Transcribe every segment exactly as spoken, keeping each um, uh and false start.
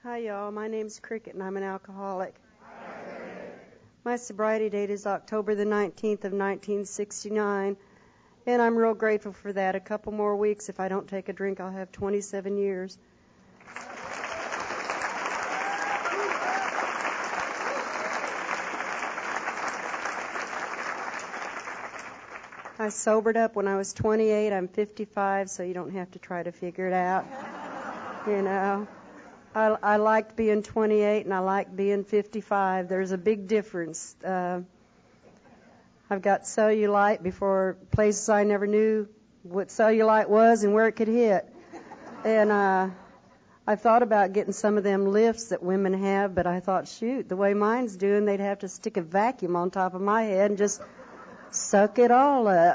Hi, y'all. My name's Cricket, and I'm an alcoholic. My sobriety date is October the nineteenth of nineteen sixty-nine, and I'm real grateful for that. A couple more weeks, if I don't take a drink, I'll have twenty-seven years. I sobered up when I was twenty-eight. I'm fifty-five, so you don't have to try to figure it out. You know, I, I liked being twenty-eight, and I like being fifty-five. There's a big difference. Uh, I've got cellulite before places I never knew what cellulite was and where it could hit. And uh, I thought about getting some of them lifts that women have, but I thought, shoot, the way mine's doing, they'd have to stick a vacuum on top of my head and just suck it all up.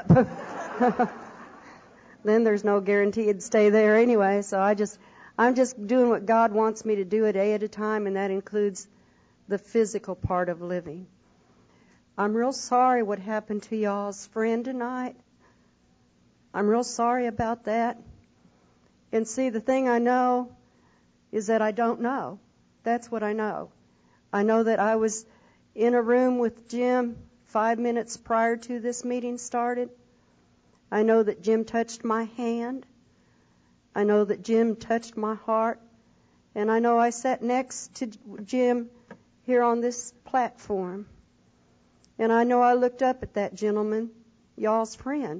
Then there's no guarantee it'd stay there anyway. So I just, I'm just doing what God wants me to do a day at a time, and that includes the physical part of living. I'm real sorry what happened to y'all's friend tonight. I'm real sorry about that. And see, the thing I know is that I don't know. That's what I know. I know that I was in a room with Jim five minutes prior to this meeting started. I know that Jim touched my hand. I know that Jim touched my heart. And I know I sat next to Jim here on this platform. And I know I looked up at that gentleman, y'all's friend.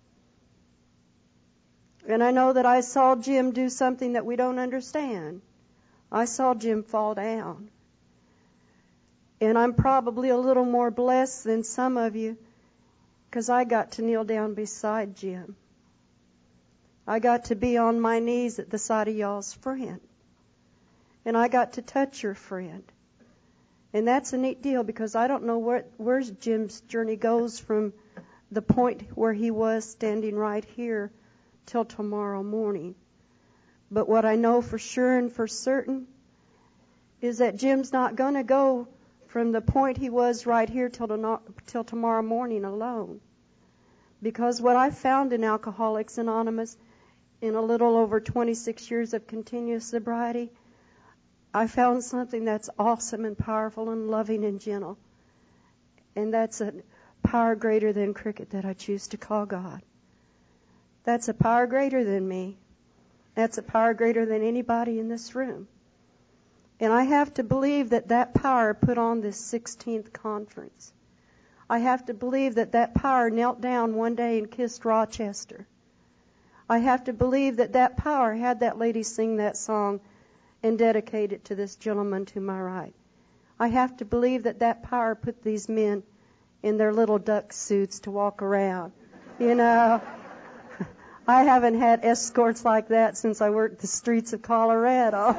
And I know that I saw Jim do something that we don't understand. I saw Jim fall down. And I'm probably a little more blessed than some of you because I got to kneel down beside Jim. I got to be on my knees at the side of y'all's friend. And I got to touch your friend. And that's a neat deal because I don't know where, where Jim's journey goes from the point where he was standing right here till tomorrow morning. But what I know for sure and for certain is that Jim's not going to go from the point he was right here till, to, till tomorrow morning alone. Because what I found in Alcoholics Anonymous in a little over twenty-six years of continuous sobriety, I found something that's awesome and powerful and loving and gentle. And that's a power greater than Cricket that I choose to call God. That's a power greater than me. That's a power greater than anybody in this room. And I have to believe that that power put on this sixteenth conference. I have to believe that that power knelt down one day and kissed Rochester. I have to believe that that power had that lady sing that song and dedicate it to this gentleman to my right. I have to believe that that power put these men in their little duck suits to walk around. You know, I haven't had escorts like that since I worked the streets of Colorado.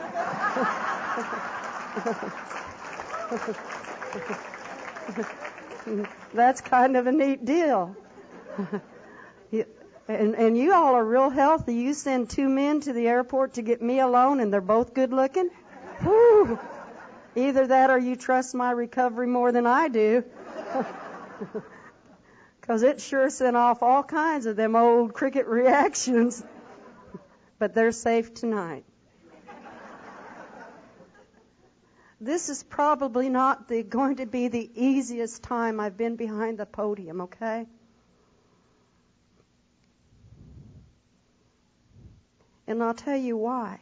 That's kind of a neat deal. and, and you all are real healthy. You send two men to the airport to get me alone, and they're both good looking? Whew. Either that or you trust my recovery more than I do. Because it sure sent off all kinds of them old Cricket reactions. But they're safe tonight. This is probably not the, going to be the easiest time I've been behind the podium, okay? And I'll tell you why.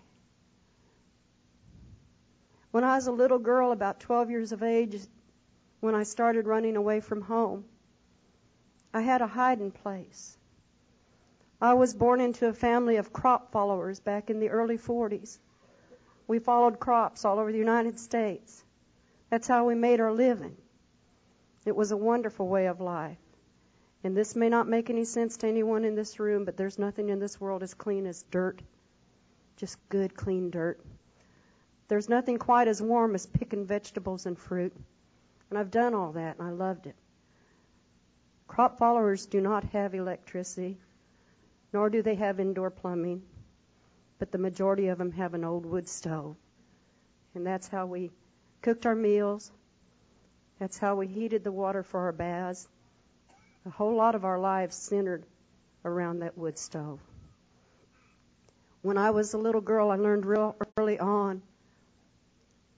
When I was a little girl, about twelve years of age, when I started running away from home, I had a hiding place. I was born into a family of crop followers back in the early forties. We followed crops all over the United States. That's how we made our living. It was a wonderful way of life. And this may not make any sense to anyone in this room, but there's nothing in this world as clean as dirt. Just good, clean dirt. There's nothing quite as warm as picking vegetables and fruit. And I've done all that, and I loved it. Crop followers do not have electricity, nor do they have indoor plumbing. But the majority of them have an old wood stove. And that's how we cooked our meals. That's how we heated the water for our baths. A whole lot of our lives centered around that wood stove. When I was a little girl, I learned real early on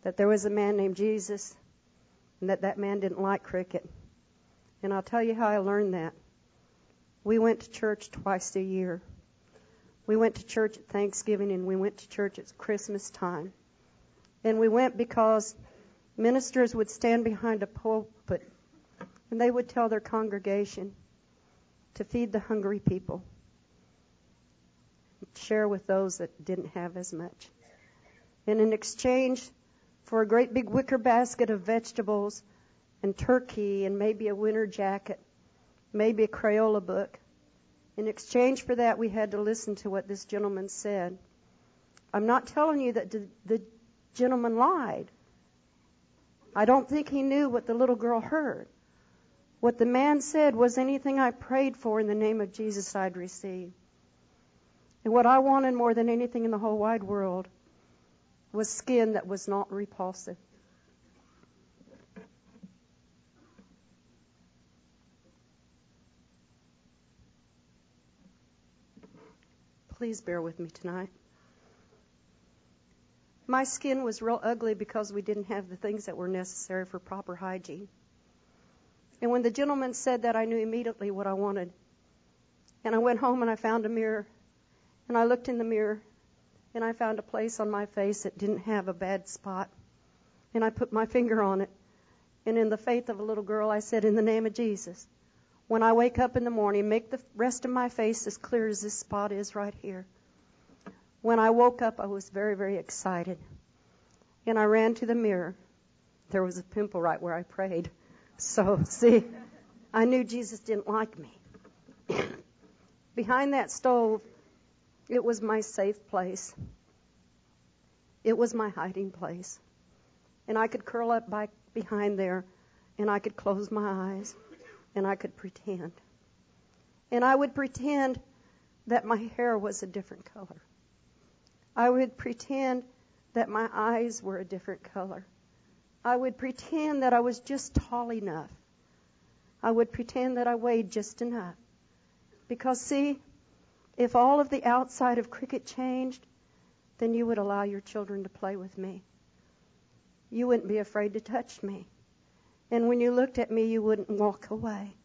that there was a man named Jesus, and that that man didn't like cricket. And I'll tell you how I learned that. We went to church twice a year. We went to church at Thanksgiving, and we went to church at Christmas time. And we went because ministers would stand behind a pulpit, and they would tell their congregation to feed the hungry people, share with those that didn't have as much. And in exchange for a great big wicker basket of vegetables and turkey and maybe a winter jacket, maybe a Crayola book, in exchange for that, we had to listen to what this gentleman said. I'm not telling you that the, the gentleman lied. I don't think he knew what the little girl heard. What the man said was, anything I prayed for in the name of Jesus, I'd receive. And what I wanted more than anything in the whole wide world was skin that was not repulsive. Please bear with me tonight. My skin was real ugly because we didn't have the things that were necessary for proper hygiene. And when the gentleman said that, I knew immediately what I wanted. And I went home and I found a mirror. And I looked in the mirror and I found a place on my face that didn't have a bad spot. And I put my finger on it. And in the faith of a little girl, I said, in the name of Jesus, when I wake up in the morning, make the rest of my face as clear as this spot is right here. When I woke up, I was very, very excited. And I ran to the mirror. There was a pimple right where I prayed. So, see, I knew Jesus didn't like me. Behind that stove, it was my safe place. It was my hiding place. And I could curl up by, behind there, and I could close my eyes, and I could pretend. And I would pretend that my hair was a different color. I would pretend that my eyes were a different color. I would pretend that I was just tall enough. I would pretend that I weighed just enough. Because, see, if all of the outside of cricket changed, then you would allow your children to play with me. You wouldn't be afraid to touch me. And when you looked at me, you wouldn't walk away.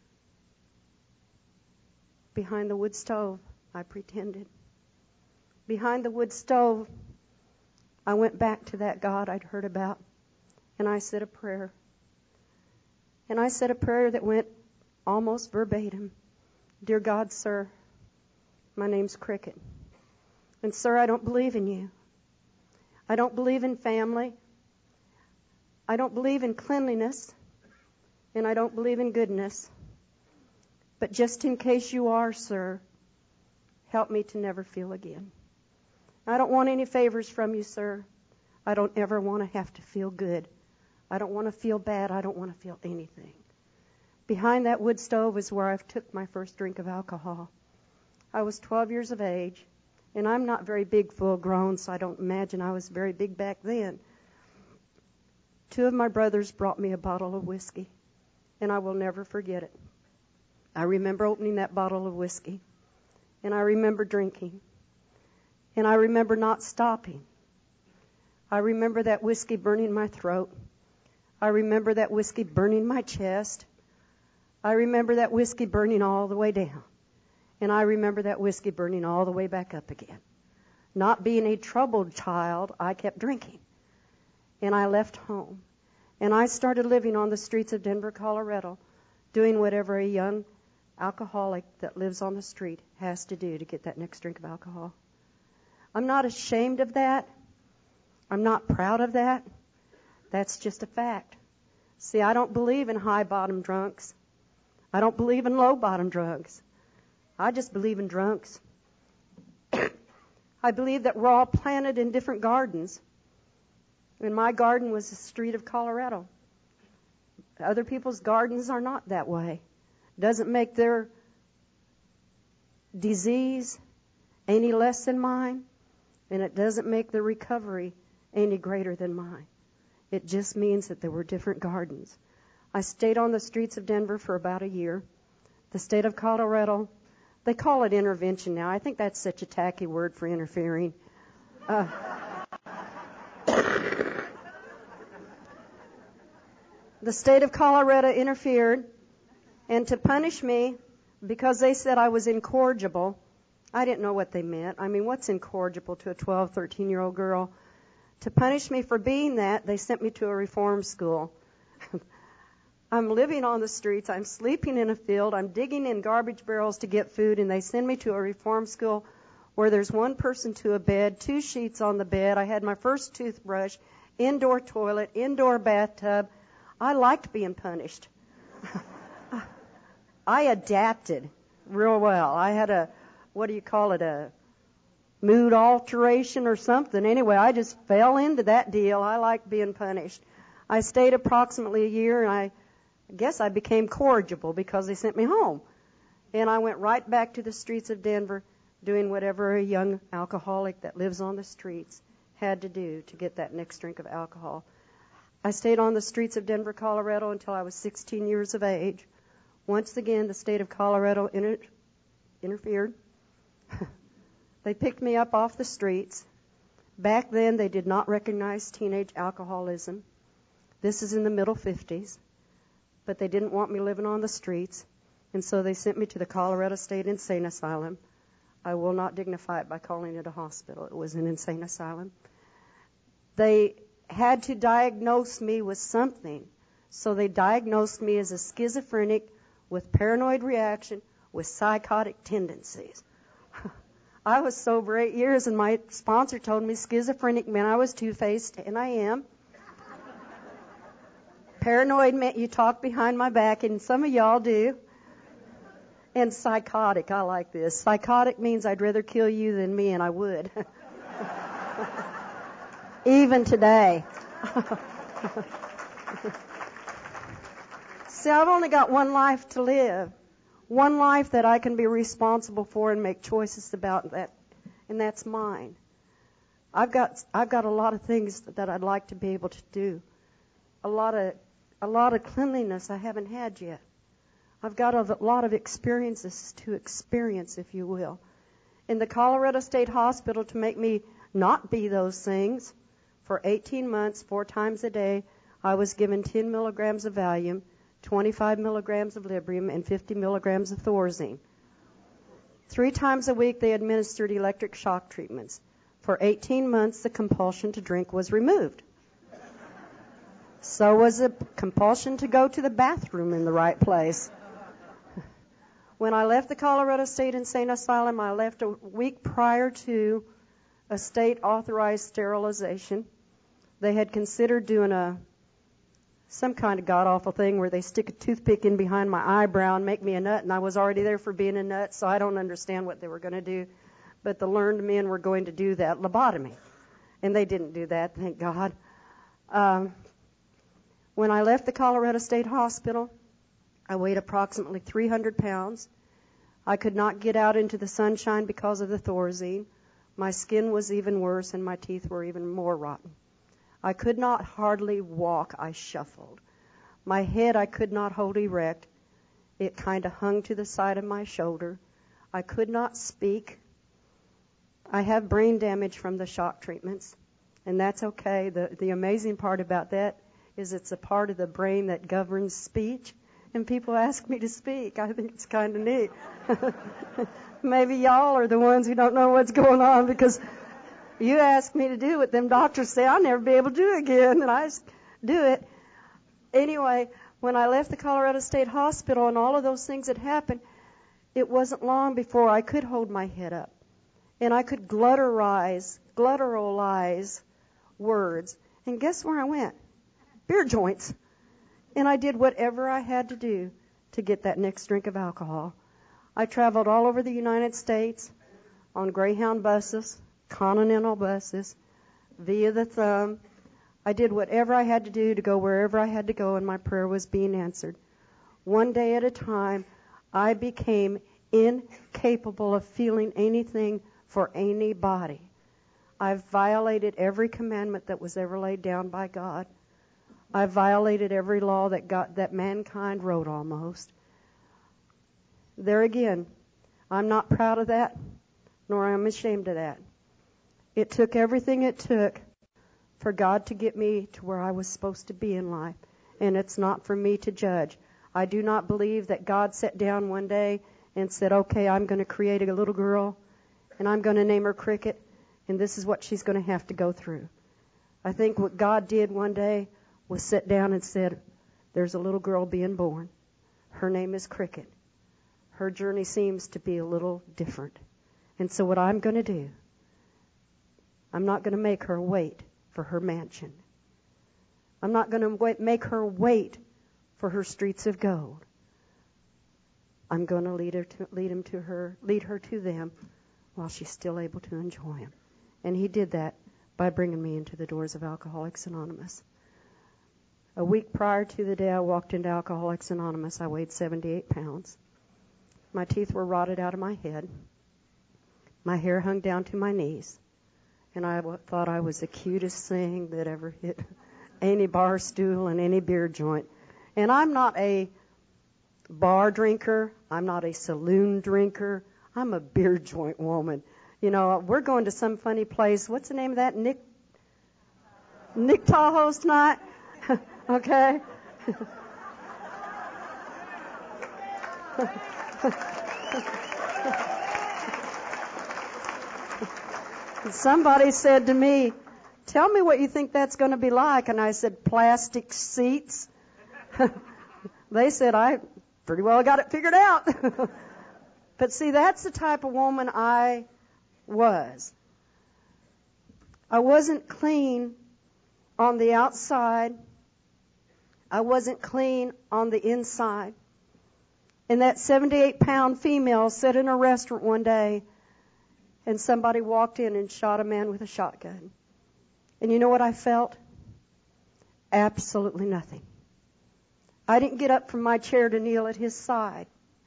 Behind the wood stove, I pretended. Behind the wood stove, I went back to that God I'd heard about, and I said a prayer. And I said a prayer that went almost verbatim. Dear God, sir, my name's Cricket. And, sir, I don't believe in you. I don't believe in family. I don't believe in cleanliness. And I don't believe in goodness. But just in case you are, sir, help me to never feel again. I don't want any favors from you, sir. I don't ever want to have to feel good. I don't want to feel bad. I don't want to feel anything. Behind that wood stove is where I took my first drink of alcohol. I was twelve years of age, and I'm not very big, full grown, so I don't imagine I was very big back then. Two of my brothers brought me a bottle of whiskey, and I will never forget it. I remember opening that bottle of whiskey, and I remember drinking, and I remember not stopping. I remember that whiskey burning my throat. I remember that whiskey burning my chest. I remember that whiskey burning all the way down. And I remember that whiskey burning all the way back up again. Not being a troubled child, I kept drinking. And I left home. And I started living on the streets of Denver, Colorado, doing whatever a young alcoholic that lives on the street has to do to get that next drink of alcohol. I'm not ashamed of that. I'm not proud of that. That's just a fact. See, I don't believe in high-bottom drunks. I don't believe in low-bottom drugs. I just believe in drunks. I believe that we're all planted in different gardens. And my garden was the street of Colorado. Other people's gardens are not that way. It doesn't make their disease any less than mine, and it doesn't make their recovery any greater than mine. It just means that there were different gardens. I stayed on the streets of Denver for about a year. The state of Colorado, they call it intervention now. I think that's such a tacky word for interfering. Uh, The state of Colorado interfered, and to punish me, because they said I was incorrigible, I didn't know what they meant. I mean, what's incorrigible to a twelve, thirteen-year-old girl? To punish me for being that, they sent me to a reform school. I'm living on the streets. I'm sleeping in a field. I'm digging in garbage barrels to get food, and they send me to a reform school where there's one person to a bed, two sheets on the bed. I had my first toothbrush, indoor toilet, indoor bathtub. I liked being punished. I adapted real well. I had a, what do you call it, a mood alteration or something. Anyway, I just fell into that deal. I liked being punished. I stayed approximately a year, and I guess I became corrigible because they sent me home. And I went right back to the streets of Denver doing whatever a young alcoholic that lives on the streets had to do to get that next drink of alcohol. I stayed on the streets of Denver, Colorado until I was sixteen years of age. Once again, the state of Colorado inter- interfered. They picked me up off the streets. Back then, they did not recognize teenage alcoholism. This is in the middle fifties. But they didn't want me living on the streets, and so they sent me to the Colorado State Insane Asylum. I will not dignify it by calling it a hospital. It was an insane asylum. They had to diagnose me with something. So they diagnosed me as a schizophrenic with paranoid reaction with psychotic tendencies. I was sober eight years, and my sponsor told me schizophrenic meant I was two-faced, and I am. Paranoid meant you talk behind my back, and some of y'all do. And psychotic, I like this. Psychotic means I'd rather kill you than me, and I would. Even today. See, I've only got one life to live. One life that I can be responsible for and make choices about, that, and that's mine. I've got I've got a lot of things that I'd like to be able to do. A lot of a lot of cleanliness I haven't had yet. I've got a lot of experiences to experience, if you will. In the Colorado State Hospital, to make me not be those things, for eighteen months, four times a day, I was given ten milligrams of Valium, twenty-five milligrams of Librium, and fifty milligrams of Thorazine. Three times a week, they administered electric shock treatments. For eighteen months, the compulsion to drink was removed. So was the compulsion to go to the bathroom in the right place. When I left the Colorado State Insane Asylum, I left a week prior to a state-authorized sterilization. They had considered doing a some kind of god-awful thing where they stick a toothpick in behind my eyebrow and make me a nut, and I was already there for being a nut, so I don't understand what they were going to do. But the learned men were going to do that, lobotomy. And they didn't do that, thank God. Um, when I left the Colorado State Hospital, I weighed approximately three hundred pounds. I could not get out into the sunshine because of the Thorazine. My skin was even worse, and my teeth were even more rotten. I could not hardly walk. I shuffled. My head I could not hold erect. It kind of hung to the side of my shoulder. I could not speak. I have brain damage from the shock treatments, and that's okay. The, the amazing part about that is it's a part of the brain that governs speech, and people ask me to speak. I think it's kind of neat. Maybe y'all are the ones who don't know what's going on, because you ask me to do what them doctors say I'll never be able to do again, and I just do it. Anyway, when I left the Colorado State Hospital and all of those things had happened, it wasn't long before I could hold my head up. And I could gutturalize, gutturalize words. And guess where I went? Beer joints. And I did whatever I had to do to get that next drink of alcohol. I traveled all over the United States on Greyhound buses, Continental buses, via the thumb. I did whatever I had to do to go wherever I had to go, and my prayer was being answered. One day at a time, I became incapable of feeling anything for anybody. I've violated every commandment that was ever laid down by God. I've violated every law that God, that mankind wrote almost. There again, I'm not proud of that, nor am I ashamed of that. It took everything it took for God to get me to where I was supposed to be in life. and it's not for me to judge. I do not believe that God sat down one day and said, okay, I'm going to create a little girl, and I'm going to name her Cricket, and this is what she's going to have to go through. I think what God did one day was sit down and said, there's a little girl being born. Her name is Cricket. Her journey seems to be a little different. And so what I'm going to do, I'm not going to make her wait for her mansion. I'm not going to make her wait for her streets of gold. I'm going to lead her to lead him to her, lead her to them while she's still able to enjoy him. And he did that by bringing me into the doors of Alcoholics Anonymous. A week prior to the day I walked into Alcoholics Anonymous, I weighed seventy-eight pounds. My teeth were rotted out of my head. My hair hung down to my knees. And I thought I was the cutest thing that ever hit any bar stool and any beer joint. And I'm not a bar drinker. I'm not a saloon drinker. I'm a beer joint woman. You know, we're going to some funny place. What's the name of that? Nick Nick Tahoe's tonight? Okay? Somebody said to me, tell me what you think that's going to be like. And I said, plastic seats. They said, I pretty well got it figured out. But see, that's the type of woman I was. I wasn't clean on the outside. I wasn't clean on the inside. And that seventy-eight pound female sat in a restaurant one day, and somebody walked in and shot a man with a shotgun. And you know what I felt? Absolutely nothing. I didn't get up from my chair to kneel at his side.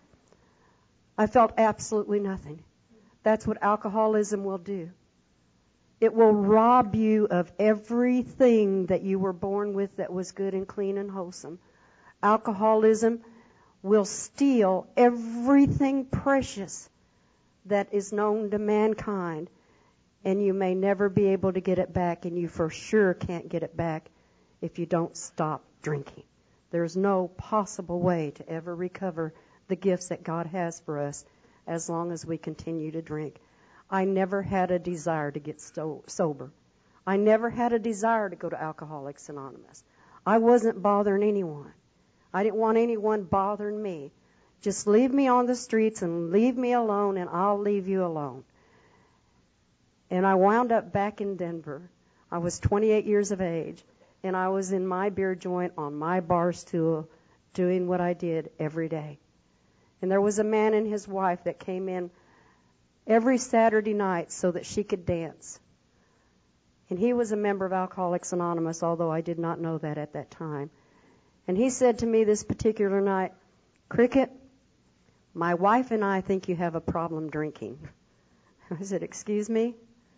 I felt absolutely nothing. That's what alcoholism will do. It will rob you of everything that you were born with that was good and clean and wholesome. Alcoholism will steal everything precious that is known to mankind, and you may never be able to get it back, and you for sure can't get it back if you don't stop drinking. There's no possible way to ever recover the gifts that God has for us as long as we continue to drink. I never had a desire to get so, sober. I never had a desire to go to Alcoholics Anonymous. I wasn't bothering anyone. I didn't want anyone bothering me. Just leave me on the streets and leave me alone, and I'll leave you alone. And I wound up back in Denver. I was twenty-eight years of age, and I was in my beer joint on my bar stool doing what I did every day. And there was a man and his wife that came in every Saturday night so that she could dance. And he was a member of Alcoholics Anonymous, although I did not know that at that time. And he said to me this particular night, Cricket, my wife and I think you have a problem drinking. I said, excuse me?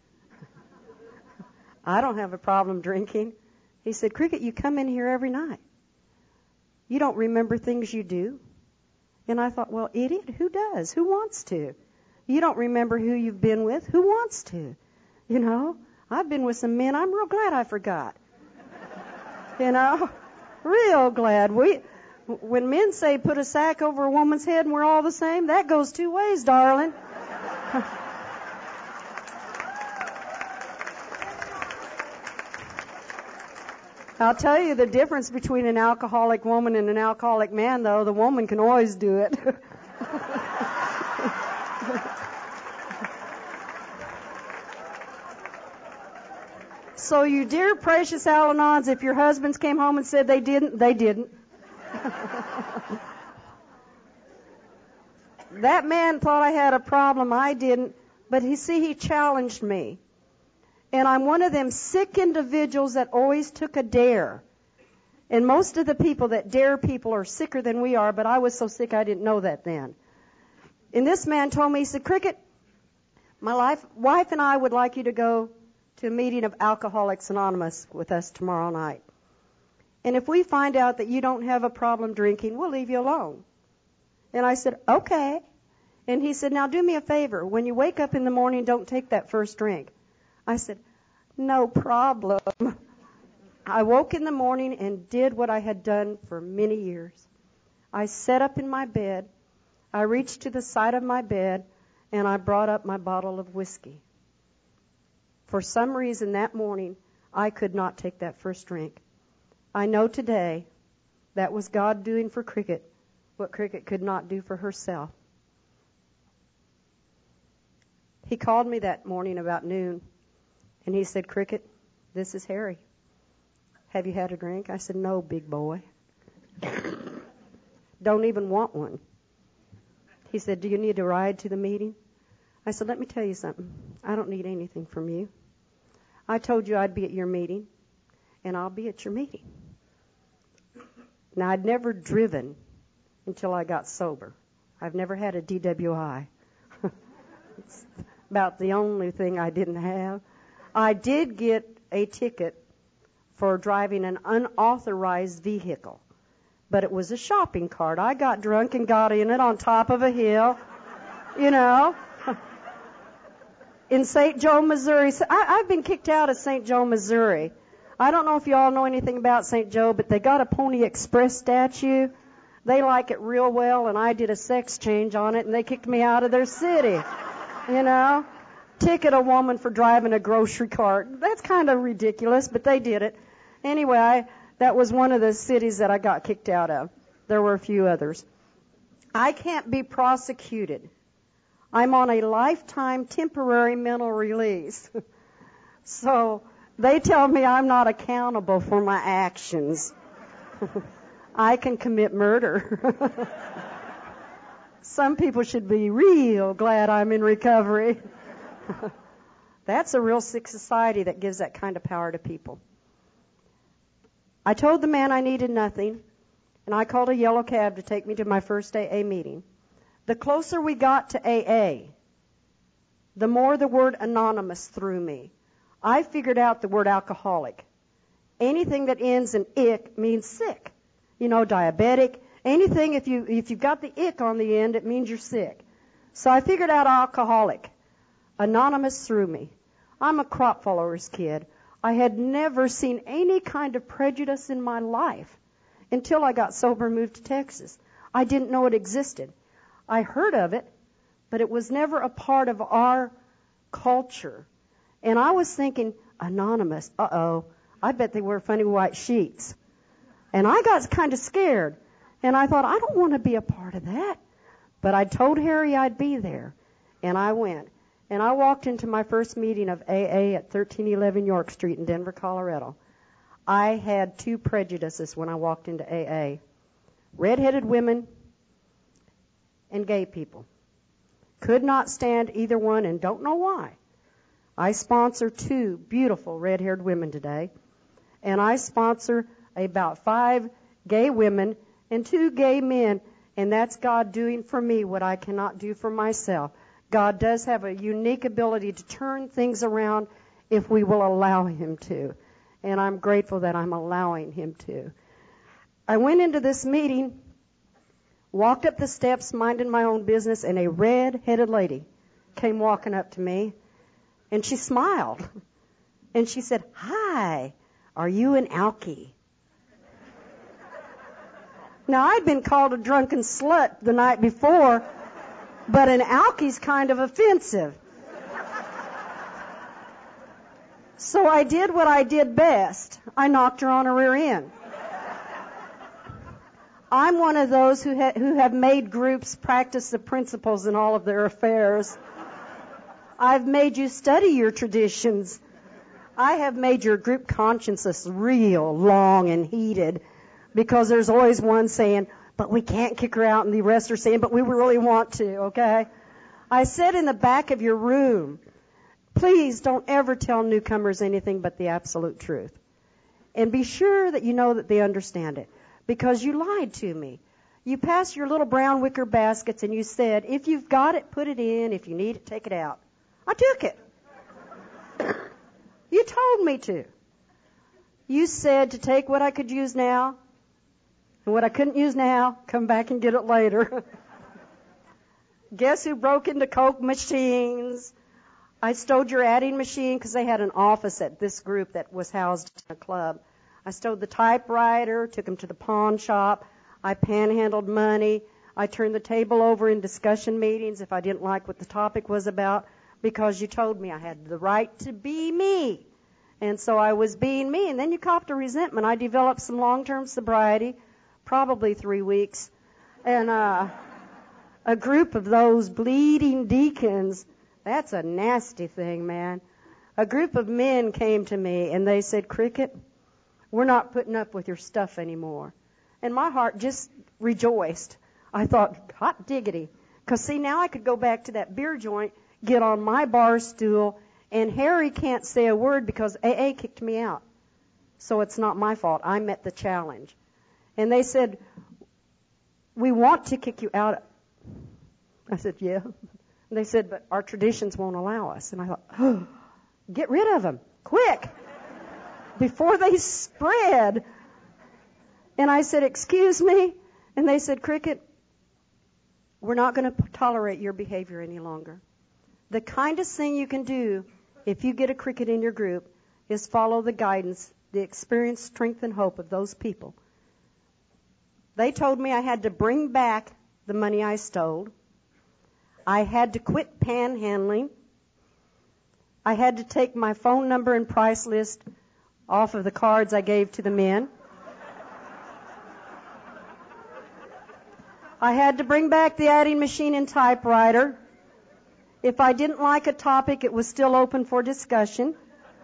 I don't have a problem drinking. He said, Cricket, you come in here every night. You don't remember things you do. And I thought, well, idiot, who does? Who wants to? You don't remember who you've been with. Who wants to? You know, I've been with some men I'm real glad I forgot. You know, real glad. We, when men say put a sack over a woman's head and we're all the same, that goes two ways, darling. I'll tell you the difference between an alcoholic woman and an alcoholic man, though. The woman can always do it. So you dear precious Al-Anons, if your husbands came home and said they didn't, they didn't. That man thought I had a problem. I didn't. But he see, he challenged me. And I'm one of them sick individuals that always took a dare. And most of the people that dare people are sicker than we are, but I was so sick I didn't know that then. And this man told me, he said, Cricket, my life, wife and I would like you to go to a meeting of Alcoholics Anonymous with us tomorrow night. And if we find out that you don't have a problem drinking, we'll leave you alone. And I said, okay. And he said, now do me a favor. When you wake up in the morning, don't take that first drink. I said, no problem. I woke in the morning and did what I had done for many years. I sat up in my bed. I reached to the side of my bed, and I brought up my bottle of whiskey. For some reason that morning, I could not take that first drink. I know today that was God doing for Cricket what Cricket could not do for herself. He called me that morning about noon, and he said, Cricket, this is Harry. Have you had a drink? I said, no, big boy. Don't even want one. He said, do you need a ride to the meeting? I said, let me tell you something. I don't need anything from you. I told you I'd be at your meeting, and I'll be at your meeting. Now, I'd never driven until I got sober. I've never had a D W I. It's about the only thing I didn't have. I did get a ticket for driving an unauthorized vehicle, but it was a shopping cart. I got drunk and got in it on top of a hill, you know, in Saint Joe, Missouri. I, I've been kicked out of Saint Joe, Missouri. I don't know if you all know anything about Saint Joe, but they got a Pony Express statue. They like it real well, and I did a sex change on it, and they kicked me out of their city, you know. Ticket a woman for driving a grocery cart. That's kind of ridiculous, but they did it. Anyway, I, that was one of the cities that I got kicked out of. There were a few others. I can't be prosecuted. I'm on a lifetime temporary mental release. So they tell me I'm not accountable for my actions. I can commit murder. Some people should be real glad I'm in recovery. That's a real sick society that gives that kind of power to people. I told the man I needed nothing, and I called a yellow cab to take me to my first A A meeting. The closer we got to A A, the more the word anonymous threw me. I figured out the word alcoholic. Anything that ends in ick means sick. You know, diabetic. Anything, if, you, if you've got the ick on the end, it means you're sick. So I figured out alcoholic. Anonymous threw me. I'm a crop follower's kid. I had never seen any kind of prejudice in my life until I got sober and moved to Texas. I didn't know it existed. I heard of it, but it was never a part of our culture. And I was thinking, anonymous, uh-oh, I bet they wear funny white sheets. And I got kind of scared. And I thought, I don't want to be a part of that. But I told Harry I'd be there. And I went. And I walked into my first meeting of A A at thirteen eleven York Street in Denver, Colorado. I had two prejudices when I walked into A A. Red-headed women and gay people. Could not stand either one and don't know why. I sponsor two beautiful red-haired women today. And I sponsor about five gay women and two gay men. And that's God doing for me what I cannot do for myself. God does have a unique ability to turn things around if we will allow Him to. And I'm grateful that I'm allowing Him to. I went into this meeting, walked up the steps, minding my own business, and a red-headed lady came walking up to me, and she smiled. And she said, "Hi, are you an alkie?" Now, I'd been called a drunken slut the night before, but an alkie's kind of offensive. So I did what I did best. I knocked her on her rear end. I'm one of those who, ha- who have made groups practice the principles in all of their affairs. I've made you study your traditions. I have made your group consciences real long and heated, because there's always one saying, but we can't kick her out, and the rest are saying, but we really want to, okay? I said in the back of your room, please don't ever tell newcomers anything but the absolute truth. And be sure that you know that they understand it, because you lied to me. You passed your little brown wicker baskets and you said, if you've got it, put it in. If you need it, take it out. I took it. You told me to. You said to take what I could use now, and what I couldn't use now, come back and get it later. Guess who broke into Coke machines? I stole your adding machine because they had an office at this group that was housed in a club. I stole the typewriter, took him to the pawn shop. I panhandled money. I turned the table over in discussion meetings if I didn't like what the topic was about, because you told me I had the right to be me. And so I was being me. And then you copped a resentment. I developed some long-term sobriety, probably three weeks. And uh, a group of those bleeding deacons, that's a nasty thing, man. A group of men came to me and they said, Cricket, we're not putting up with your stuff anymore. And my heart just rejoiced. I thought, hot diggity. Because, see, now I could go back to that beer joint, get on my bar stool, and Harry can't say a word because A A kicked me out. So it's not my fault. I met the challenge. And they said, we want to kick you out. I said, yeah. And they said, but our traditions won't allow us. And I thought, oh, get rid of them, quick, before they spread. And I said, excuse me? And they said, Cricket, we're not going to tolerate your behavior any longer. The kindest thing you can do if you get a Cricket in your group is follow the guidance, the experience, strength, and hope of those people. They told me I had to bring back the money I stole. I had to quit panhandling. I had to take my phone number and price list off of the cards I gave to the men. I had to bring back the adding machine and typewriter. If I didn't like a topic, it was still open for discussion.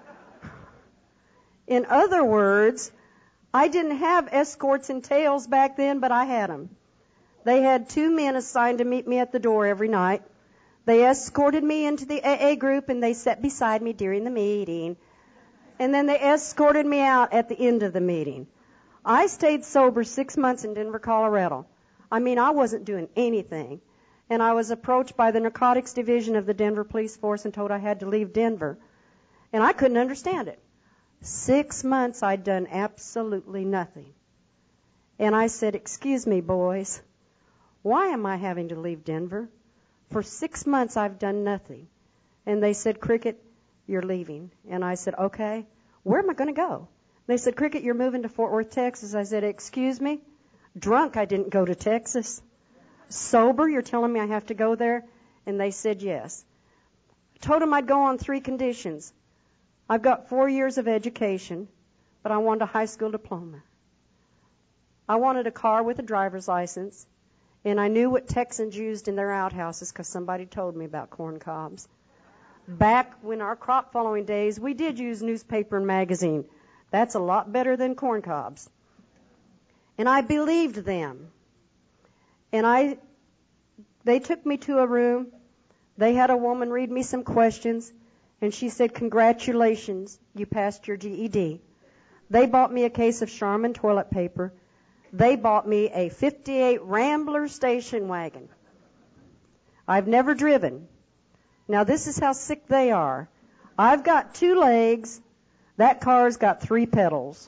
In other words, I didn't have escorts and tails back then, but I had them. They had two men assigned to meet me at the door every night. They escorted me into the A A group, and they sat beside me during the meeting. And then they escorted me out at the end of the meeting. I stayed sober six months in Denver, Colorado. I mean, I wasn't doing anything. And I was approached by the narcotics division of the Denver Police Force and told I had to leave Denver. And I couldn't understand it. Six months I'd done absolutely nothing. And I said, excuse me, boys, why am I having to leave Denver? For six months I've done nothing. And they said, Cricket, you're leaving. And I said, okay, where am I going to go? They said, Cricket, you're moving to Fort Worth, Texas. I said, excuse me? Drunk, I didn't go to Texas. Sober, you're telling me I have to go there? And they said yes. I told them I'd go on three conditions. I've got four years of education, but I wanted a high school diploma. I wanted a car with a driver's license, and I knew what Texans used in their outhouses because somebody told me about corn cobs. Back when our crop following days, we did use newspaper and magazine. That's a lot better than corn cobs. And I believed them. And I, they took me to a room. They had a woman read me some questions, and she said, congratulations, you passed your G E D. They bought me a case of Charmin toilet paper. They bought me a fifty-eight Rambler station wagon. I've never driven. Now, this is how sick they are. I've got two legs. That car's got three pedals.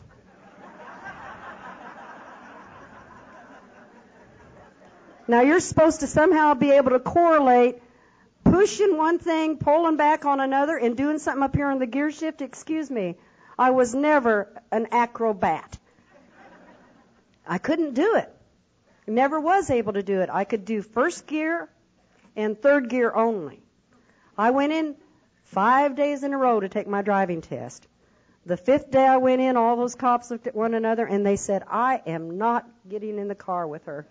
Now, you're supposed to somehow be able to correlate pushing one thing, pulling back on another, and doing something up here on the gear shift. Excuse me. I was never an acrobat. I couldn't do it. Never was able to do it. I could do first gear and third gear only. I went in five days in a row to take my driving test. The fifth day I went in, all those cops looked at one another, and they said, I am not getting in the car with her.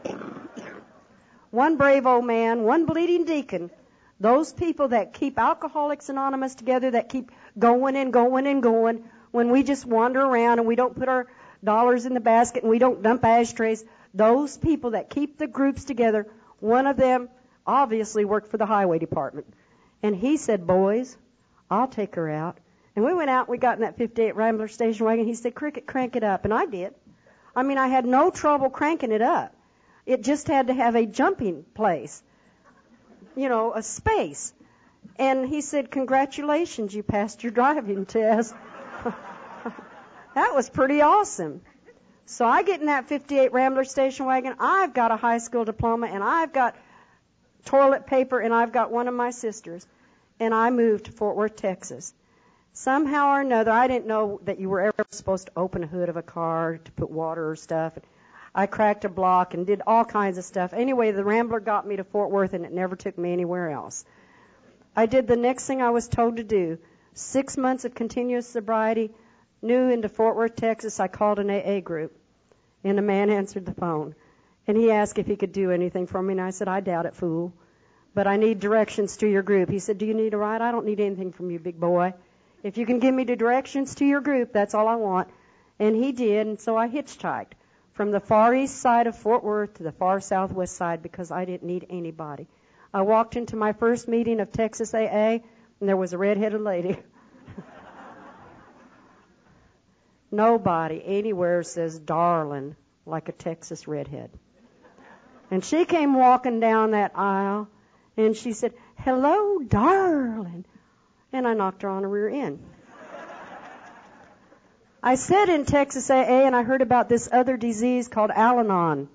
One brave old man, one bleeding deacon, those people that keep Alcoholics Anonymous together, that keep going and going and going, when we just wander around and we don't put our dollars in the basket and we don't dump ashtrays, those people that keep the groups together, one of them obviously worked for the highway department. And he said, boys, I'll take her out. And we went out, we got in that fifty-eight Rambler station wagon. He said, Cricket, crank it up. And I did. I mean, I had no trouble cranking it up. It just had to have a jumping place, you know, a space. And he said, congratulations, you passed your driving test. That was pretty awesome. So I get in that fifty-eight Rambler station wagon. I've got a high school diploma, and I've got toilet paper, and I've got one of my sisters. And I moved to Fort Worth, Texas. Somehow or another, I didn't know that you were ever supposed to open a hood of a car to put water or stuff. I cracked a block and did all kinds of stuff. Anyway, the Rambler got me to Fort Worth, and it never took me anywhere else. I did the next thing I was told to do. Six months of continuous sobriety, new into Fort Worth, Texas. I called an A A group, and a man answered the phone. And he asked if he could do anything for me, and I said, I doubt it, fool. But I need directions to your group. He said, do you need a ride? I don't need anything from you, big boy. If you can give me the directions to your group, that's all I want. And he did, and so I hitchhiked from the far east side of Fort Worth to the far southwest side because I didn't need anybody. I walked into my first meeting of Texas A A, and there was a red-headed lady. Nobody anywhere says darling like a Texas redhead. And she came walking down that aisle, and she said, hello, darling. And I knocked her on her rear end. I said in Texas A A, and I heard about this other disease called Al-Anon.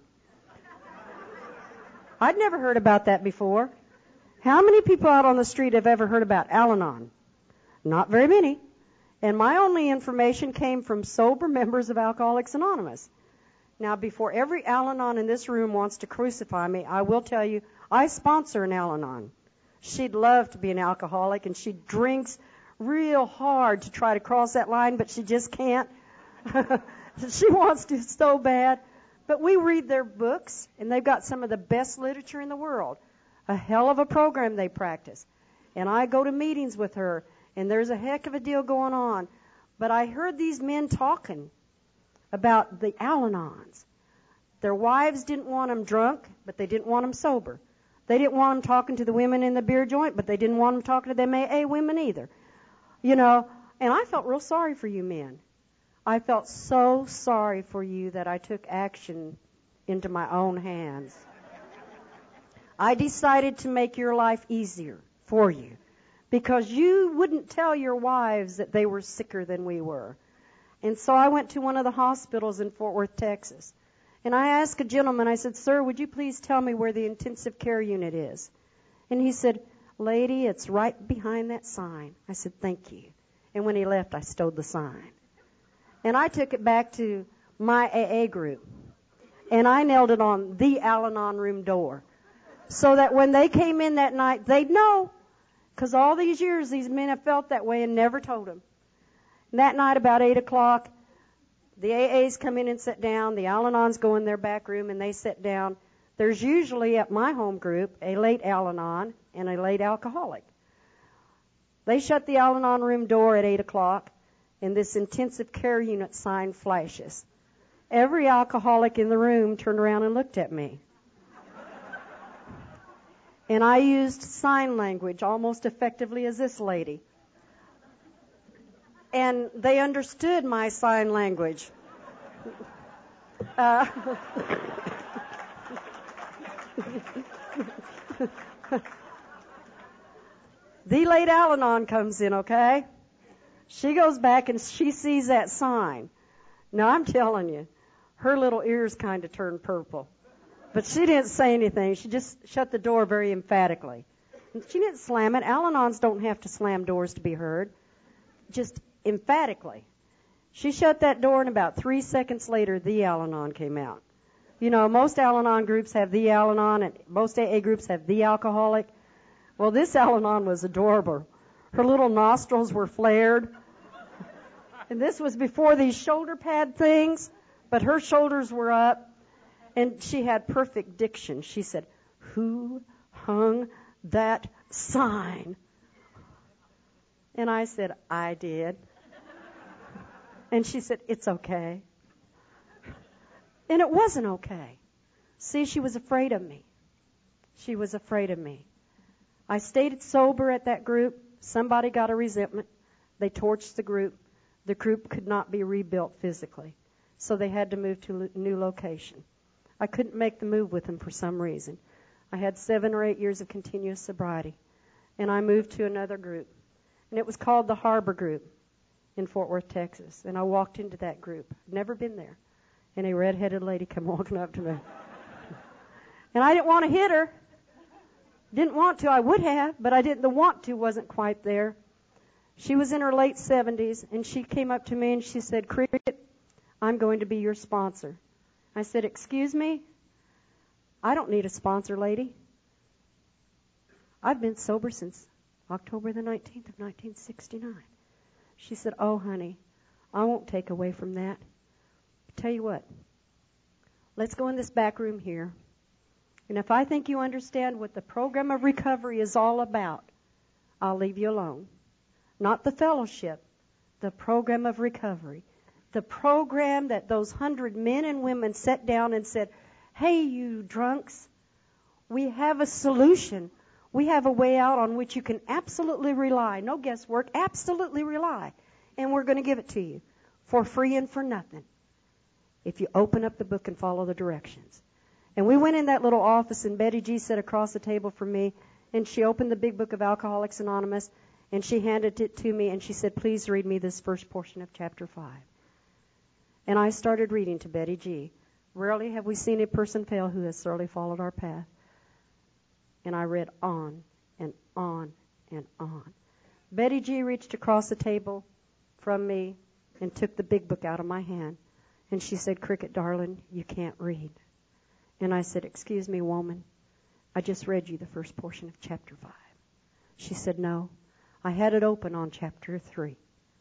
I'd never heard about that before. How many people out on the street have ever heard about Al-Anon? Not very many. And my only information came from sober members of Alcoholics Anonymous. Now, before every Al-Anon in this room wants to crucify me, I will tell you, I sponsor an Al-Anon. She'd love to be an alcoholic, and she drinks real hard to try to cross that line, but she just can't. She wants to so bad. But we read their books, and they've got some of the best literature in the world. A hell of a program they practice. And I go to meetings with her, and there's a heck of a deal going on. But I heard these men talking about the Al-Anons. Their wives didn't want them drunk, but they didn't want them sober. They didn't want them talking to the women in the beer joint, but they didn't want them talking to them A A women either. You know, and I felt real sorry for you men. I felt so sorry for you that I took action into my own hands. I decided to make your life easier for you because you wouldn't tell your wives that they were sicker than we were. And so I went to one of the hospitals in Fort Worth, Texas. And I asked a gentleman, I said, sir, would you please tell me where the intensive care unit is? And he said, lady, it's right behind that sign. I said, thank you. And when he left, I stowed the sign. And I took it back to my A A group. And I nailed it on the Al-Anon room door. So that when they came in that night, they'd know. Because all these years, these men have felt that way and never told them. And that night, about eight o'clock, the A As come in and sit down. The Al-Anons go in their back room, and they sit down. There's usually, at my home group, a late Al-Anon and a late alcoholic. They shut the Al-Anon room door at eight o'clock, and this intensive care unit sign flashes. Every alcoholic in the room turned around and looked at me. And I used sign language almost effectively as this lady. And they understood my sign language. Uh, the late Al-Anon comes in, okay? She goes back and she sees that sign. Now, I'm telling you, her little ears kind of turned purple. But she didn't say anything. She just shut the door very emphatically. She didn't slam it. Al-Anons don't have to slam doors to be heard. Just emphatically. She shut that door, and about three seconds later, the Al-Anon came out. You know, most Al-Anon groups have the Al-Anon, and most A A groups have the alcoholic. Well, this Al-Anon was adorable. Her little nostrils were flared. And this was before these shoulder pad things, but her shoulders were up. And she had perfect diction. She said, who hung that sign? And I said, I did. And she said, it's okay. And it wasn't okay. See, she was afraid of me. She was afraid of me. I stayed sober at that group. Somebody got a resentment. They torched the group. The group could not be rebuilt physically. So they had to move to a new location. I couldn't make the move with them for some reason. I had seven or eight years of continuous sobriety. And I moved to another group. And it was called the Harbor Group in Fort Worth, Texas. And I walked into that group. I'd never been there. And a red-headed lady came walking up to me. And I didn't want to hit her. Didn't want to. I would have, but I didn't. The want to wasn't quite there. She was in her late seventies, and she came up to me and she said, Cricket, I'm going to be your sponsor. I said, excuse me? I don't need a sponsor, lady. I've been sober since October the nineteenth of nineteen sixty-nine. She said, oh, honey, I won't take away from that. Tell you what, let's go in this back room here. And if I think you understand what the program of recovery is all about, I'll leave you alone. Not the fellowship, the program of recovery. The program that those hundred men and women sat down and said, hey, you drunks, we have a solution. We have a way out on which you can absolutely rely. No guesswork, absolutely rely. And we're going to give it to you for free and for nothing if you open up the book and follow the directions. And we went in that little office, and Betty G sat across the table from me, and she opened the big book of Alcoholics Anonymous, and she handed it to me, and she said, please read me this first portion of chapter five. And I started reading to Betty G. Rarely have we seen a person fail who has thoroughly followed our path. And I read on and on and on. Betty G reached across the table from me and took the big book out of my hand. And she said, Cricket, darling, you can't read. And I said, excuse me, woman, I just read you the first portion of chapter five. She said, no, I had it open on chapter three.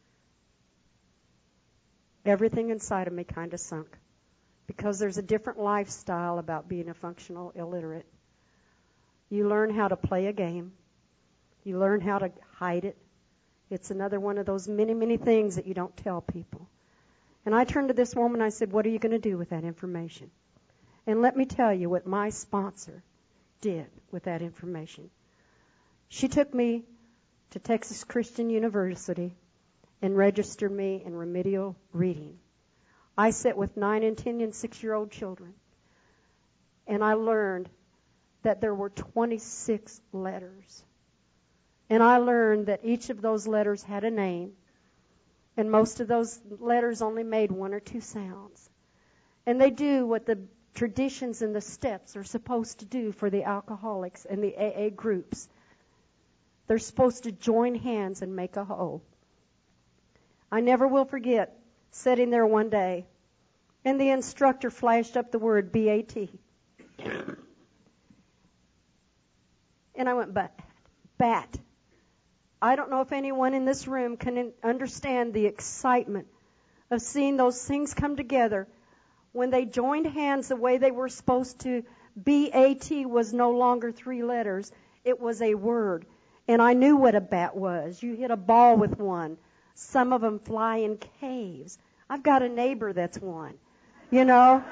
Everything inside of me kind of sunk because there's a different lifestyle about being a functional illiterate. You learn how to play a game. You learn how to hide it. It's another one of those many, many things that you don't tell people. And I turned to this woman and I said, what are you going to do with that information? And let me tell you what my sponsor did with that information. She took me to Texas Christian University and registered me in remedial reading. I sat with nine and ten and six-year-old children, and I learned that there were twenty-six letters. And I learned that each of those letters had a name, and most of those letters only made one or two sounds. And they do what the traditions and the steps are supposed to do for the alcoholics and the A A groups. They're supposed to join hands and make a whole. I never will forget sitting there one day, and the instructor flashed up the word B A T. And I went, bat, bat. I don't know if anyone in this room can understand the excitement of seeing those things come together. When they joined hands the way they were supposed to, B A T was no longer three letters. It was a word. And I knew what a bat was. You hit a ball with one. Some of them fly in caves. I've got a neighbor that's one. You know?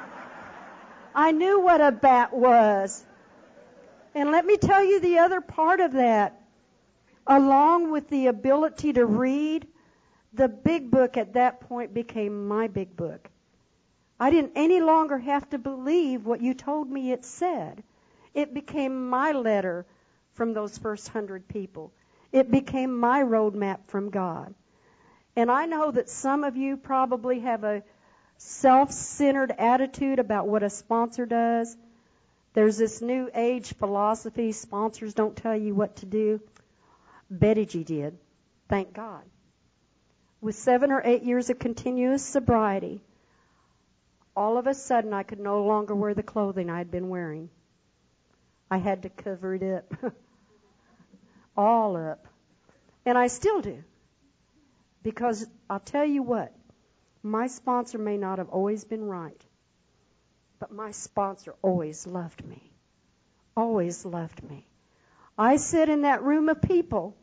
I knew what a bat was. And let me tell you the other part of that. Along with the ability to read, the big book at that point became my big book. I didn't any longer have to believe what you told me it said. It became my letter from those first hundred people. It became my roadmap from God. And I know that some of you probably have a self-centered attitude about what a sponsor does. There's this new age philosophy, sponsors don't tell you what to do. Betty G did. Thank God. With seven or eight years of continuous sobriety, all of a sudden I could no longer wear the clothing I had been wearing. I had to cover it up. All up. And I still do. Because I'll tell you what, my sponsor may not have always been right, but my sponsor always loved me. Always loved me. I sit in that room of people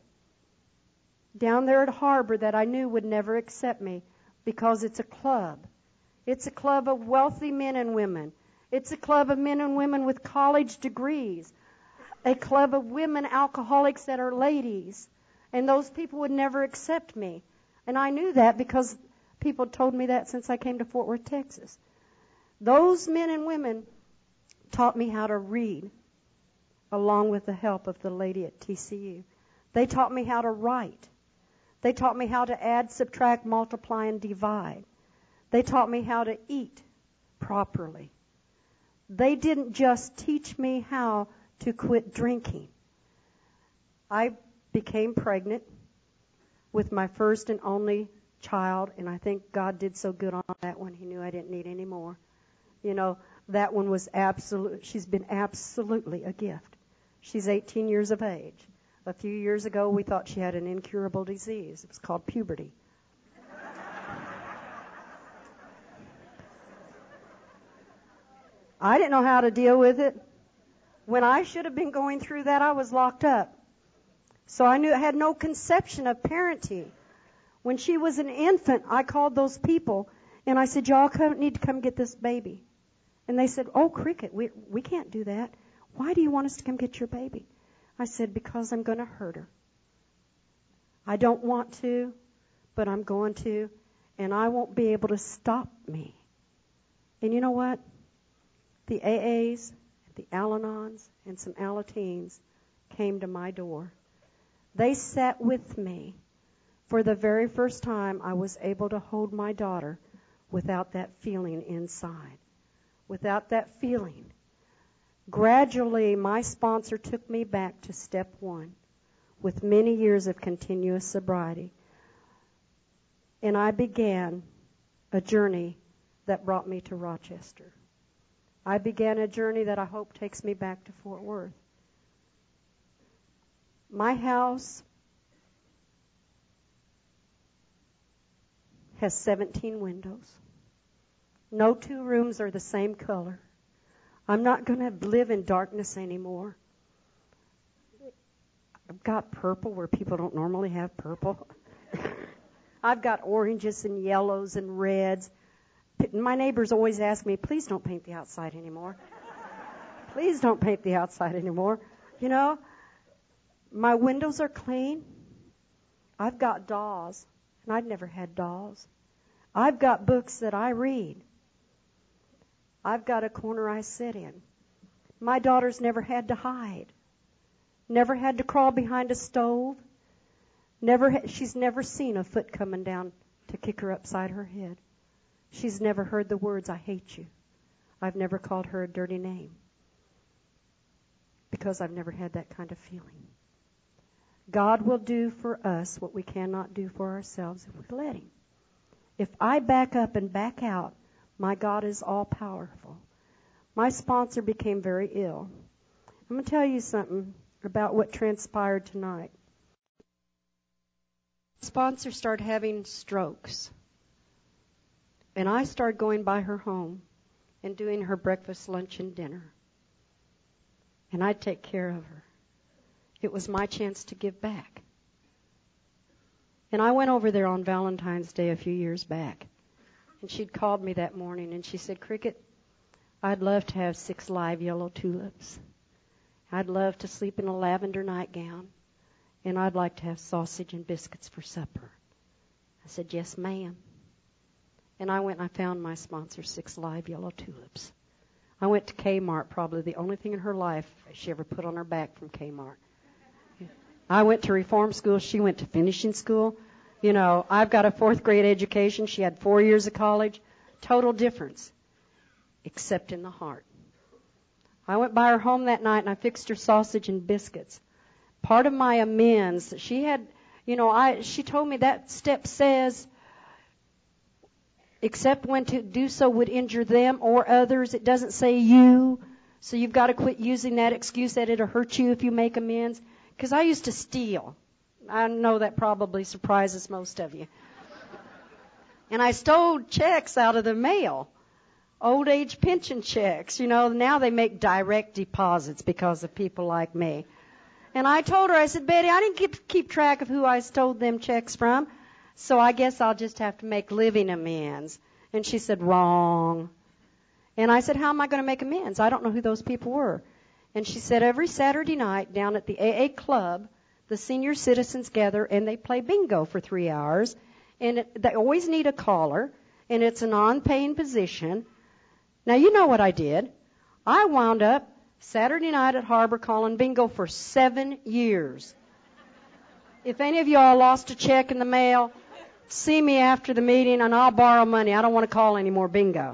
down there at Harbor that I knew would never accept me because it's a club. It's a club of wealthy men and women. It's a club of men and women with college degrees. A club of women alcoholics that are ladies. And those people would never accept me. And I knew that because people told me that since I came to Fort Worth, Texas. Those men and women taught me how to read along with the help of the lady at T C U. They taught me how to write. They taught me how to add, subtract, multiply, and divide. They taught me how to eat properly. They didn't just teach me how to quit drinking. I became pregnant. with my first and only child, and I think God did so good on that one. He knew I didn't need any more. You know, that one was absolute. She's been absolutely a gift. She's eighteen years of age. A few years ago, we thought she had an incurable disease. It was called puberty. I didn't know how to deal with it. When I should have been going through that, I was locked up. So I knew I had no conception of parenting. When she was an infant, I called those people, and I said, y'all come, need to come get this baby. And they said, oh, Cricket, we, we can't do that. Why do you want us to come get your baby? I said, because I'm going to hurt her. I don't want to, but I'm going to, and I won't be able to stop me. And you know what? The A As, the Al-Anons, and some Alateens came to my door. They sat with me. For the very first time, I was able to hold my daughter without that feeling inside, without that feeling. Gradually, my sponsor took me back to step one with many years of continuous sobriety. And I began a journey that brought me to Rochester. I began a journey that I hope takes me back to Fort Worth. My house has seventeen windows. No two rooms are the same color. I'm not going to live in darkness anymore. I've got purple where people don't normally have purple. I've got oranges and yellows and reds. My neighbors always ask me, please don't paint the outside anymore. Please don't paint the outside anymore. You know, my windows are clean. I've got dolls, and I'd never had dolls. I've got books that I read. I've got a corner I sit in. My daughter's never had to hide. Never had to crawl behind a stove. Never, ha- she's never seen a foot coming down to kick her upside her head. She's never heard the words, I hate you. I've never called her a dirty name because I've never had that kind of feeling. God will do for us what we cannot do for ourselves if we let Him. If I back up and back out, my God is all-powerful. My sponsor became very ill. I'm going to tell you something about what transpired tonight. My sponsor started having strokes. And I started going by her home and doing her breakfast, lunch, and dinner. And I'd take care of her. It was my chance to give back. And I went over there on Valentine's Day a few years back. And she'd called me that morning, and she said, Cricket, I'd love to have six live yellow tulips. I'd love to sleep in a lavender nightgown. And I'd like to have sausage and biscuits for supper. I said, yes, ma'am. And I went and I found my sponsor six live yellow tulips. I went to Kmart, probably the only thing in her life she ever put on her back from Kmart. I went to reform school. She went to finishing school. You know, I've got a fourth grade education. She had four years of college. Total difference, except in the heart. I went by her home that night and I fixed her sausage and biscuits. Part of my amends, she had, you know, I she told me that step says, except when to do so would injure them or others. It doesn't say you. So you've got to quit using that excuse that it'll hurt you if you make amends. Because I used to steal. I know that probably surprises most of you. And I stole checks out of the mail. Old age pension checks. You know, now they make direct deposits because of people like me. And I told her, I said, Betty, I didn't keep, keep track of who I stole them checks from. So I guess I'll just have to make living amends. And she said, wrong. And I said, how am I going to make amends? I don't know who those people were. And she said, every Saturday night down at the A A club, the senior citizens gather and they play bingo for three hours. And it, they always need a caller. And it's a non-paying position. Now, you know what I did. I wound up Saturday night at Harbor calling bingo for seven years. If any of y'all lost a check in the mail, see me after the meeting and I'll borrow money. I don't want to call any more bingo.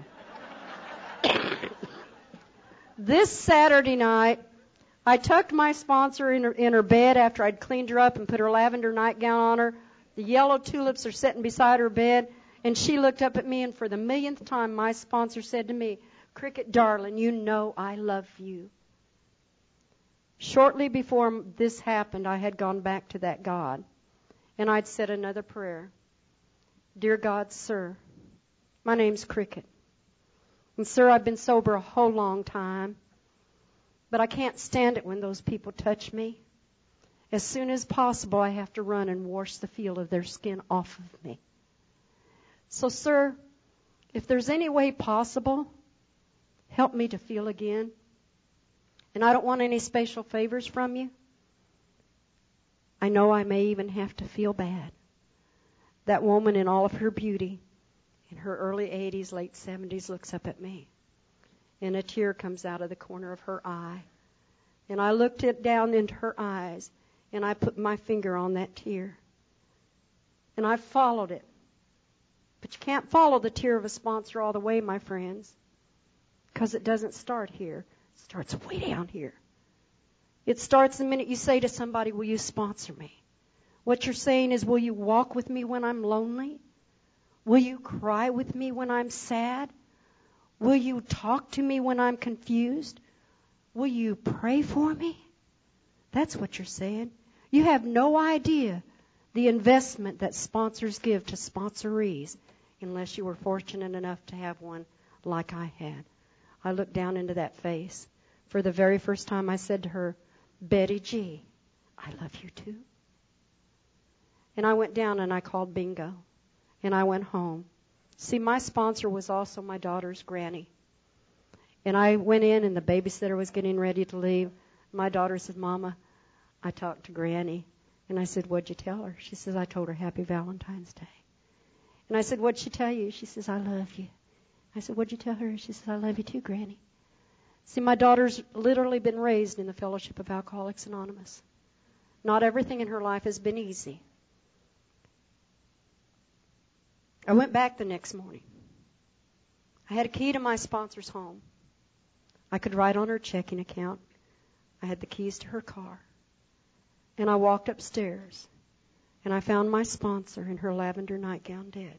This Saturday night, I tucked my sponsor in her, in her bed after I'd cleaned her up and put her lavender nightgown on her, The yellow tulips are sitting beside her bed, and she looked up at me, and for the millionth time, my sponsor said to me, "Cricket, darling, you know I love you." Shortly before this happened, I had gone back to that God, and I'd said another prayer. "Dear God, sir, my name's Cricket. And, sir, I've been sober a whole long time, but I can't stand it when those people touch me. As soon as possible, I have to run and wash the feel of their skin off of me. So, sir, if there's any way possible, help me to feel again. And I don't want any special favors from you. I know I may even have to feel bad." That woman in all of her beauty, in her early eighties, late seventies, looks up at me. And a tear comes out of the corner of her eye. And I looked it down into her eyes, and I put my finger on that tear. And I followed it. But you can't follow the tear of a sponsor all the way, my friends, because it doesn't start here. It starts way down here. It starts the minute you say to somebody, "Will you sponsor me?" What you're saying is, "Will you walk with me when I'm lonely? Will you cry with me when I'm sad? Will you talk to me when I'm confused? Will you pray for me?" That's what you're saying. You have no idea the investment that sponsors give to sponsorees, unless you were fortunate enough to have one like I had. I looked down into that face. For the very first time, I said to her, "Betty G, I love you too." And I went down and I called bingo. And I went home. See, my sponsor was also my daughter's granny. And I went in, and the babysitter was getting ready to leave. My daughter said, "Mama, I talked to Granny." And I said, "What'd you tell her?" She says, "I told her Happy Valentine's Day." And I said, "What'd she tell you?" She says, "I love you." I said, "What'd you tell her?" She says, "I love you too, Granny." See, my daughter's literally been raised in the Fellowship of Alcoholics Anonymous. Not everything in her life has been easy. I went back the next morning. I had a key to my sponsor's home. I could write on her checking account. I had the keys to her car. And I walked upstairs, and I found my sponsor in her lavender nightgown dead.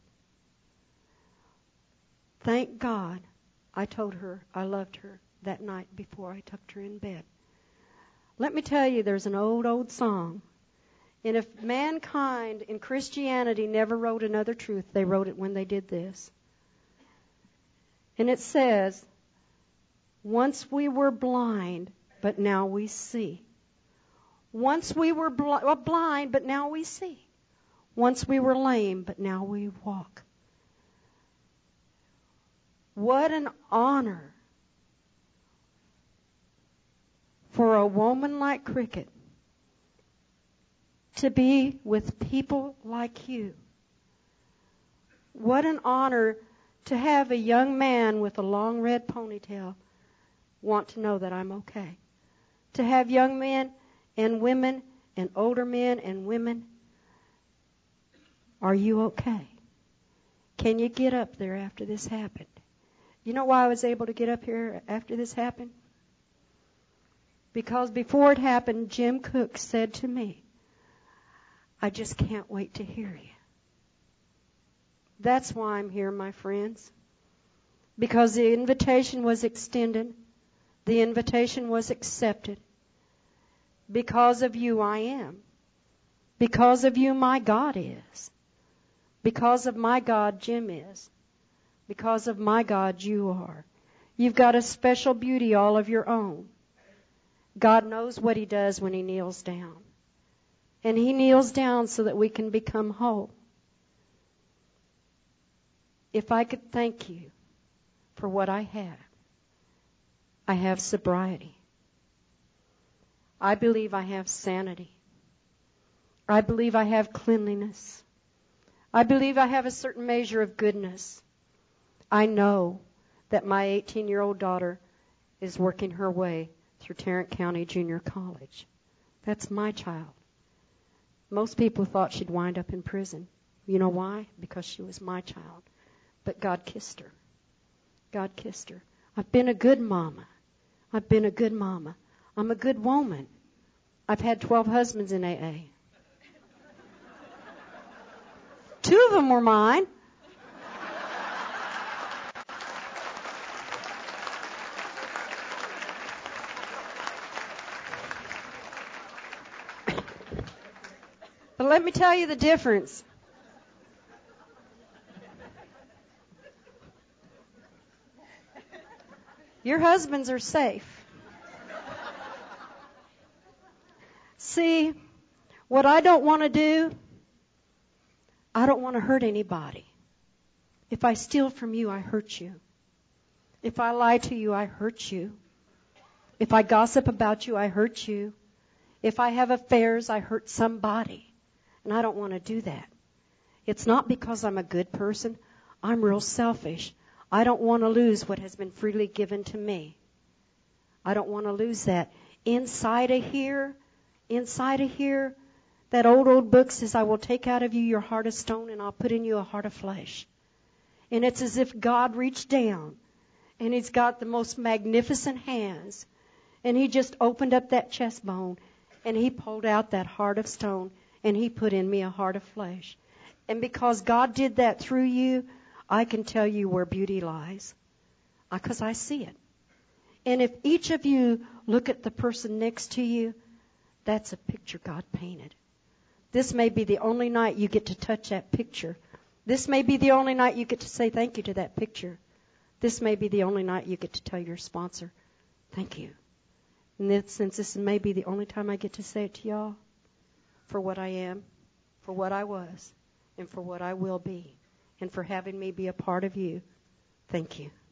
Thank God I told her I loved her that night before I tucked her in bed. Let me tell you, there's an old, old song. And if mankind in Christianity never wrote another truth, they wrote it when they did this. And it says, "Once we were blind, but now we see. Once we were bl- well, blind, but now we see. Once we were lame, but now we walk." What an honor for a woman like Cricket to be with people like you. What an honor to have a young man with a long red ponytail want to know that I'm okay. To have young men and women and older men and women, "Are you okay? Can you get up there after this happened?" You know why I was able to get up here after this happened? Because before it happened, Jim Cook said to me, "I just can't wait to hear you." That's why I'm here, my friends. Because the invitation was extended. The invitation was accepted. Because of you, I am. Because of you, my God is. Because of my God, Jim is. Because of my God, you are. You've got a special beauty all of your own. God knows what He does when He kneels down. And He kneels down so that we can become whole. If I could thank you for what I have, I have sobriety. I believe I have sanity. I believe I have cleanliness. I believe I have a certain measure of goodness. I know that my eighteen-year-old daughter is working her way through Tarrant County Junior College. That's my child. Most people thought she'd wind up in prison. You know why? Because she was my child. But God kissed her. God kissed her. I've been a good mama. I've been a good mama. I'm a good woman. I've had twelve husbands in A A. Two of them were mine. But let me tell you the difference. Your husbands are safe. See, what I don't want to do, I don't want to hurt anybody. If I steal from you, I hurt you. If I lie to you, I hurt you. If I gossip about you, I hurt you. If I have affairs, I hurt somebody. And I don't want to do that. It's not because I'm a good person. I'm real selfish. I don't want to lose what has been freely given to me. I don't want to lose that. Inside of here, inside of here, that old, old book says, I will take out of you your heart of stone and I'll put in you a heart of flesh. And it's as if God reached down and He's got the most magnificent hands. And He just opened up that chest bone and He pulled out that heart of stone and He put in me a heart of flesh. And because God did that through you, I can tell you where beauty lies. Because I see it. And if each of you look at the person next to you, that's a picture God painted. This may be the only night you get to touch that picture. This may be the only night you get to say thank you to that picture. This may be the only night you get to tell your sponsor, thank you. And this, since this may be the only time I get to say it to y'all, for what I am, for what I was, and for what I will be, and for having me be a part of you, thank you.